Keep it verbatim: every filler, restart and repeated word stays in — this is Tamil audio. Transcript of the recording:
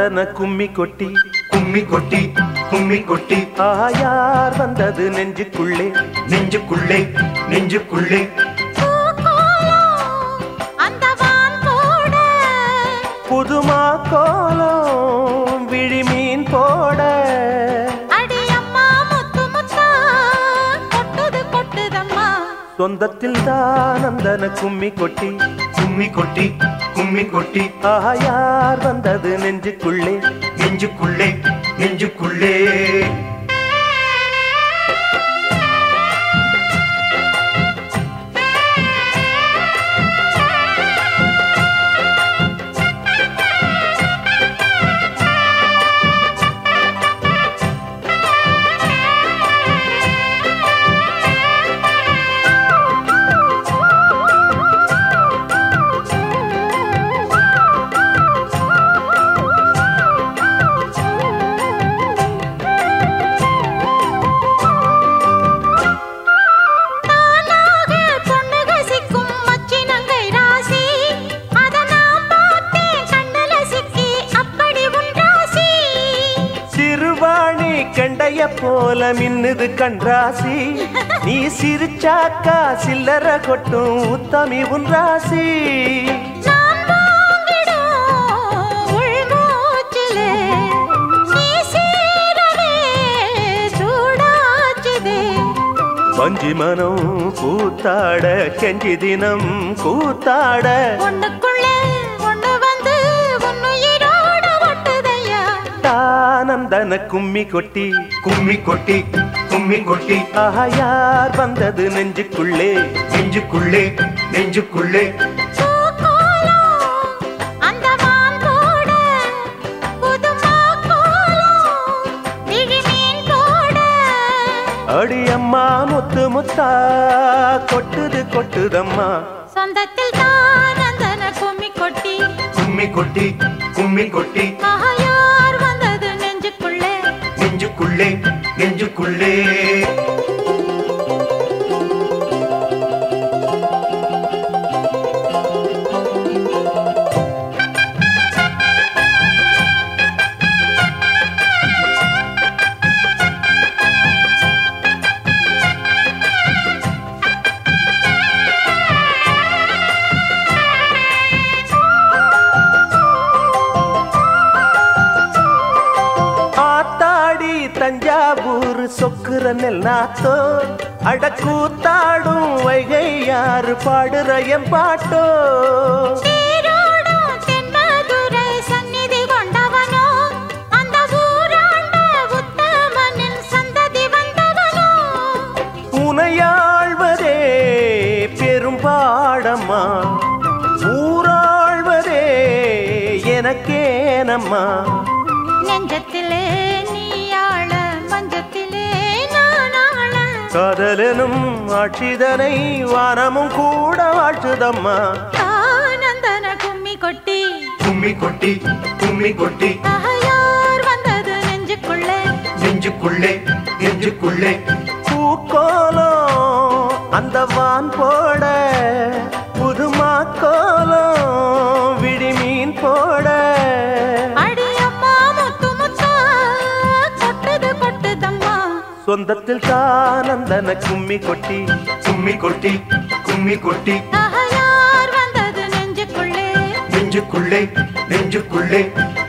தானந்தன கும்மி கொட்டி கும்மி கொட்டி கும்மி கொட்டி ஆயார் வந்தது நெஞ்சுக்குள்ளே நெஞ்சுக்குள்ளே நெஞ்சுக்குள்ளே புதுமா கோலம் விழிமீன் போட சொந்தத்தில் தானந்தன கும்மி கொட்டி கும்மி கொட்டி கும்மி கொட்டி ஆயார் வந்தது நெஞ்சுக்குள்ளே நெஞ்சுக்குள்ளே நெஞ்சுக்குள்ளே கண்டைய போல மின்னுது கண்ராசி நீ சிரிச்சாக்கா சில்லற கொட்டும் உத்தமி உன் ராசி வஞ்சி மனம் கூத்தாட கெஞ்சி தினம் கூத்தாட தானந்தன கும்மி கொட்டி கும்மி கொட்டி கும்மி கொட்டி ஆயார் வந்தது நெஞ்சுக்குள்ளே நெஞ்சுக்குள்ளே நெஞ்சுக்குள்ளே அடியம்மா முத்து முத்தா கொட்டுது கொட்டுதம்மா சொந்தத்தில் தானந்தன கும்மி கொட்டி கும்மி கொட்டி கும்மி கொட்டி ஆயார் வந்தது நெஞ்சுக்குள்ளே நெஞ்சுக்குள்ளே நெஞ்சுக்குள்ளே தஞ்சாவூர் சொக்குற நெல் நாத்தோ அடக்கூத்தாடும் வைகை யாரு பாடுற எம் பாட்டோ உனையாழ்வதே பெரும் பாடம்மா ஊராழ்வதே எனக்கேனம்மா நெஞ்சத்திலே காதலனும் ஆட்சிதனை வானமும் கூட வாழ்த்துதம்மா தானந்தன கும்மி கொட்டி கும்மி கொட்டி கும்மி கொட்டி ஆயார் வந்தது நெஞ்சுக்குள்ளே நெஞ்சுக்குள்ளே நெஞ்சுக்குள்ளே பூக்கோலம் அந்த வான் போட புதுமா கோலம் விழிமீன் போட சொந்தத்தில் தானந்தன கும்மி கொட்டி கும்மி கொட்டி கும்மி கொட்டி ஆயார் வந்தது நெஞ்சுக்குள்ளே நெஞ்சுக்குள்ளே நெஞ்சுக்குள்ளே